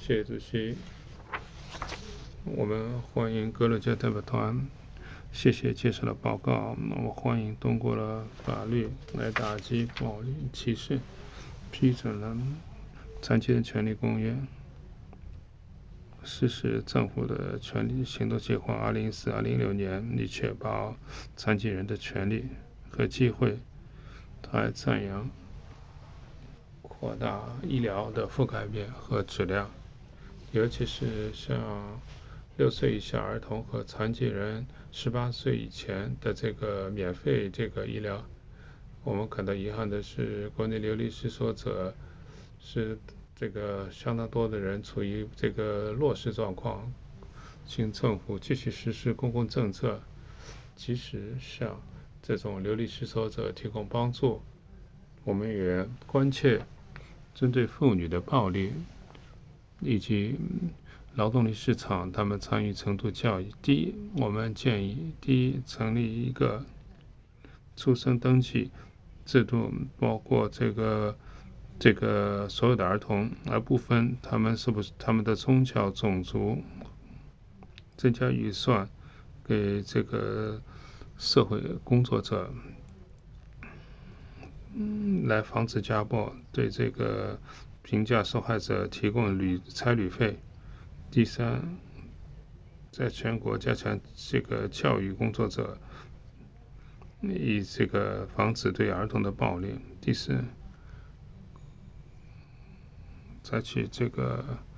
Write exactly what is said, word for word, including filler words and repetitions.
谢谢主席。我们欢迎格鲁吉亚代表团，谢谢介绍的报告。我欢迎通过了法律来打击暴力歧视，批准了残疾人权利公约，实施政府的权利行动计划二零一四到二零一六年，以确保残疾人的权利和机会。他还赞扬扩大医疗的覆盖面和质量，尤其是像六岁以下儿童和残疾人十八岁以前的这个免费这个医疗。我们感到遗憾的是，国内流离失所者是这个相当多的人处于这个弱势状况，请政府继续实施公共政策，及时向这种流离失所者提供帮助。我们也关切针对妇女的暴力以及劳动力市场他们参与程度较低。我们建议第一，成立一个出生登记制度，包括这个这个所有的儿童，而不分他们是不是他们的宗教、种族。增加预算给这个社会工作者，嗯，来防止家暴，对这个评价受害者提供旅差旅费。第三，在全国加强这个教育工作者，以这个防止对儿童的暴力。第四，采取这个